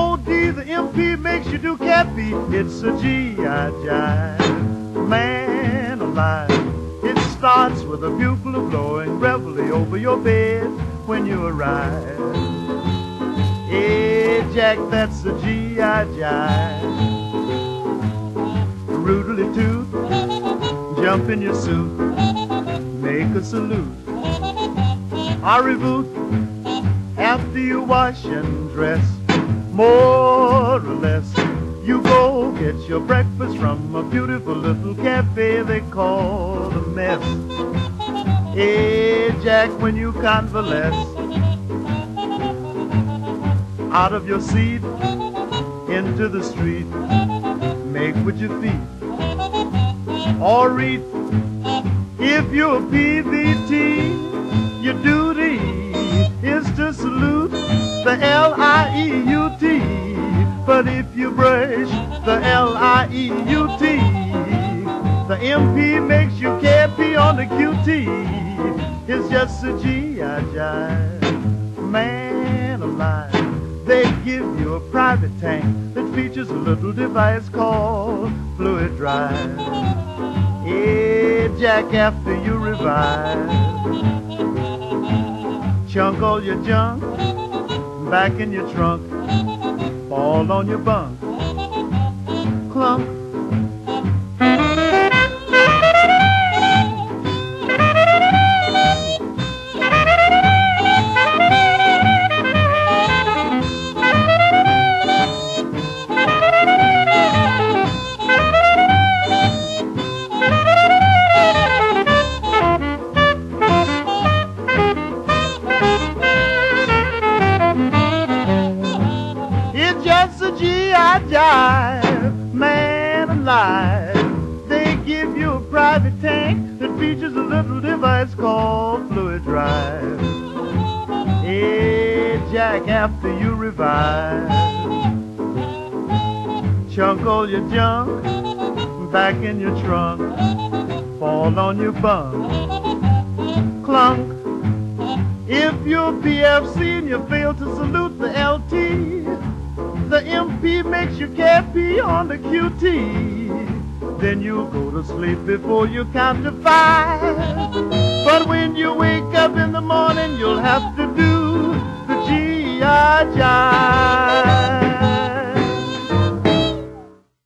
OD, the MP makes you do cat feet. It's a G.I. jive, man alive. It starts with a bugle blowing reveille over your bed when you arrive. Hey, Jack, that's a G.I. jive. Roodly toot, jump in your suit, make a salute. Arrivoot, after you wash and dress, more or less, you go get your breakfast from a beautiful little cafe they call the Mess. Hey, Jack, when you convalesce out of your seat into the street, make with your feet or read. If you're a PVT, your duty is to salute the L-I-E-U-T. But if you brush the L-I-E-U-T, the MP makes you KP on the QT. It's just a G.I. jive, man alive. They give you a private tank that features a little device called Fluid Drive. Hey, Jack, after you revive, chunk all your junk back in your trunk, fall on your bunk, clunk. Just a G.I. jive, man alive. They give you a private tank that features a little device called Fluid Drive. Hey, Jack, after you revive, chunk all your junk back in your trunk, fall on your bunk, clunk. If you're PFC and you fail to salute the LT, the MP makes you KP on the QT. Then you'll go to sleep before you count to 5. But when you wake up in the morning, you'll have to do the G.I. jive.